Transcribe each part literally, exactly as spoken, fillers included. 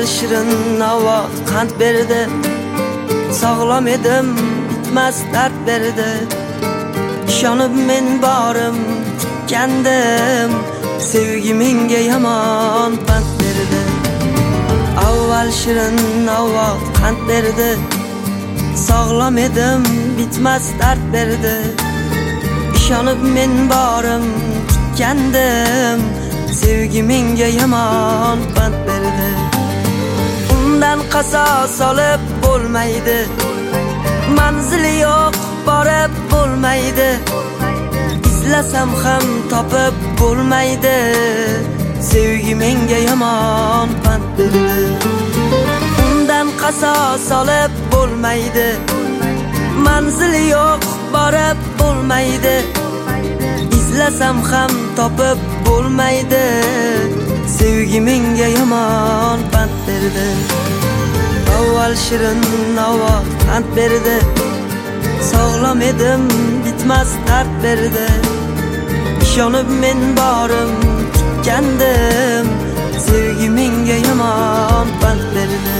Avval shirin navot qand berdi, sog'lom edim, bitmas dard berdi. İshonib men borim tikkandim, sevgi menga yomon pand berdi. Avval shirin navot qand berdi, sog'lom edim, bitmas dard berdi. İshonib men borim tikkandim, sevgi menga yomon pand berdi. Undan qasos olib bo'lmaydi, manzili yo'q borib bo'lmaydi. İzlasam ham topib bo'lmaydi, sevgi menga yomon pand berdi. Undan qasos olib bo'lmaydi, manzili yo'q borib bo'lmaydi. İzlasam ham topib bo'lmaydi, sevgi menga yomon pand berdi. Avval shirin navot qand berdi, sog'lom edim, bitmas dard berdi. İshonib men borim tikkandim, sevgi menga yomon pand berdi.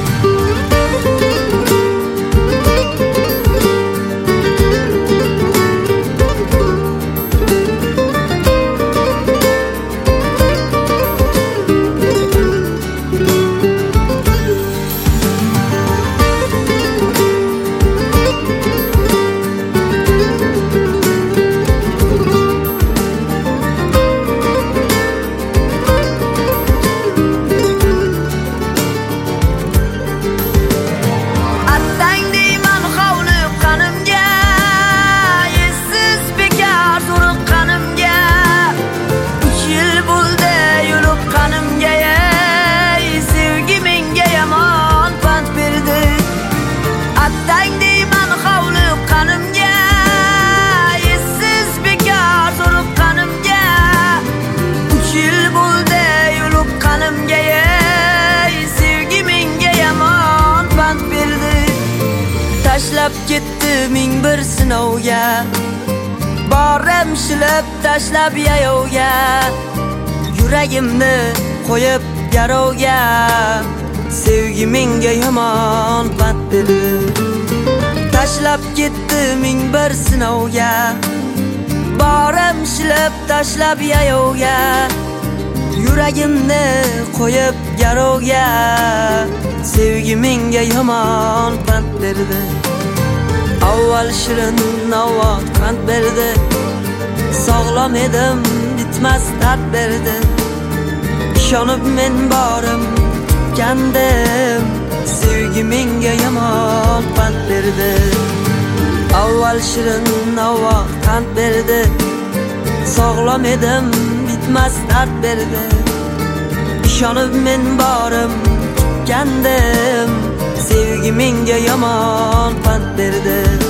Tashlab ketdi ming bir sinovga, borim shilib tashlab yayovga. Yuragimni qo'yib garovga, sevgi menga yomon pand berdi. Tashlab ketdi ming bir sinovga, borim shilib tashlab yayovga. Yuragimni qo'yib garovga, sevgi menga yomon pand berdi. Avval shirin navot qand berdi, sog'lom edim, bitmas dard berdi. İshonib men borim tikkandim, sevgi menga yomon pand berdi. Avval shirin navot qand berdi, sog'lom edim, bitmas dard berdi. İshonib men borim tikkandim, sevgi menga yomon pand berdi.